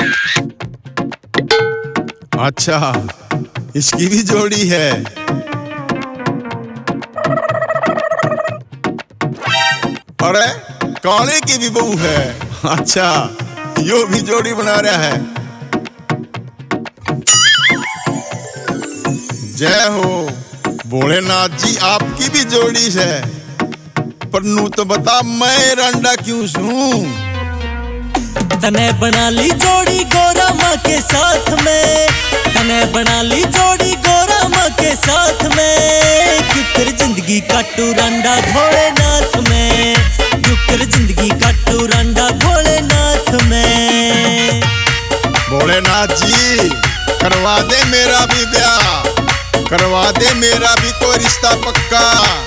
अच्छा, इसकी भी जोड़ी है। अरे काले की भी बहू है। अच्छा, यो भी जोड़ी बना रहा है। जय हो भोलेनाथ जी, आपकी भी जोड़ी है। पर नू तो बता, मैं रंडा क्यों सूं? तने बना ली जोड़ी गोरा माँ के साथ में, तने बना ली जोड़ी गोरा माँ के साथ में। क्यों कर जिंदगी काटू रंडा भोलेनाथ में, क्यों कर जिंदगी काटू रंडा भोलेनाथ में। भोलेनाथ जी करवा दे मेरा भी ब्याह, करवा दे मेरा भी कोई रिश्ता पक्का।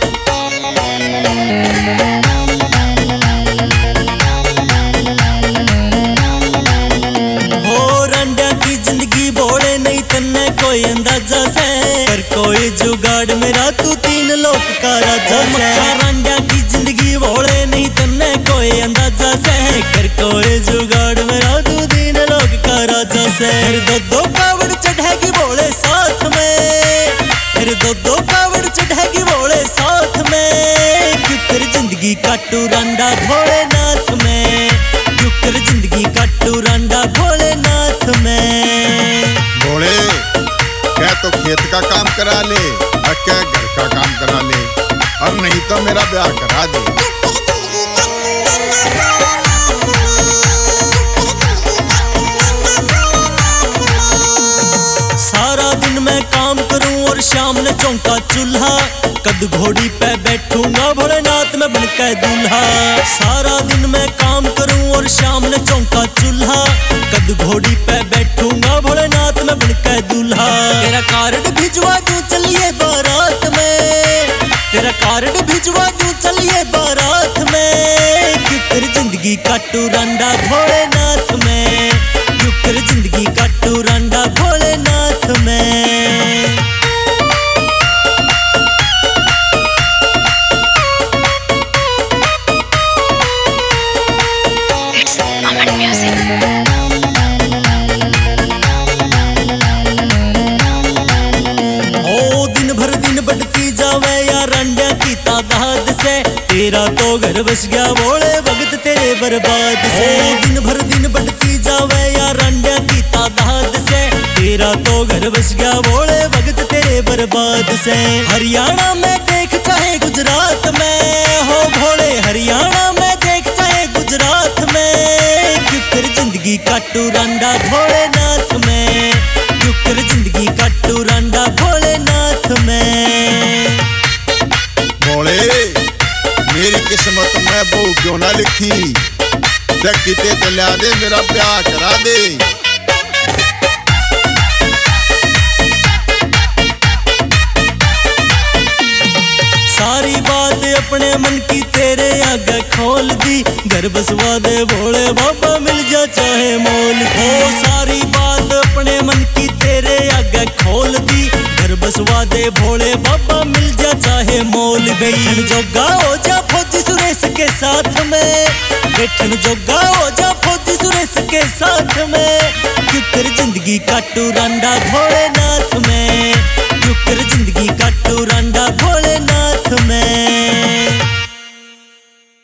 कोई अंदाजा से कर कोई जुगाड़, मेरा तू 3 लोक का राजा से। रंडा की जिंदगी भोले नहीं तन्ने कोई अंदाजा से कर कोई जुगाड़, मेरा तू 3 लोक का राजा से। फिर दो कावड़ चढ़ेगी भोले साथ में, फिर दो कावड़ चढ़ेगी भोले साथ में। क्यों कर जिंदगी काटू रंडा भोलेनाथ में, क्यों कर जिंदगी काटू रंडा भोलेनाथ में। भोले क्या तो खेत का काम करा ले और क्या घर का काम करा ले, और नहीं तो मेरा ब्याह करा दे। सारा दिन मैं काम करूं और शाम ने चौंका चूल्हा, कद घोड़ी पे बैठूंगा भोलेनाथ में बनकर दूल्हा। सारा दिन मैं काम करूं और शाम ने चौंका चूल्हा, कद घोड़ी पे बैठूंगा भोलेनाथ में बनकर दूल्हा। तेरा कार्ड भिजवा दूं चलिए बारात में, तेरा कार्ड भिजवा दूं चलिए बारात में। क्यों कर जिंदगी काटू रंडा भोलेनाथ में, क्यों कर जिंदगी काटू रंडा भोलेनाथ में। तेरा तो घर बस गया भोले भगत तेरे बर्बाद से। दिन भर बढ़ती जावे या रंडा की तादाद से, तेरा तो घर बस गया भोले भगत तेरे बर्बाद से। हरियाणा में देख चाहे गुजरात में हो भोले, हरियाणा में देख चाहे गुजरात में। क्यों कर जिंदगी काटू रंडा भोलेनाथ में, क्यों कर जिंदगी काटू रंडा भोलेनाथ में। भोले मेरी किस्मत में बहू क्यों ना लिखी, किते चला दे मेरा ब्याह करा दे। सारी बात अपने मन की तेरे आगे खोल दी, घर बसवा दे भोले बाबा मिल जा चाहे मोल। ओ सारी बात अपने मन की तेरे आगे खोल दी, घर बसवा दे भोले बाबा मिल जा चाहे मोल। बैठन जोगा हो जा फौजी सुरेश के साथ में, बैठन जोगा हो जा फौजी सुरेश के साथ में। क्यों कर जिंदगी काटू रंडा भोलेनाथ में,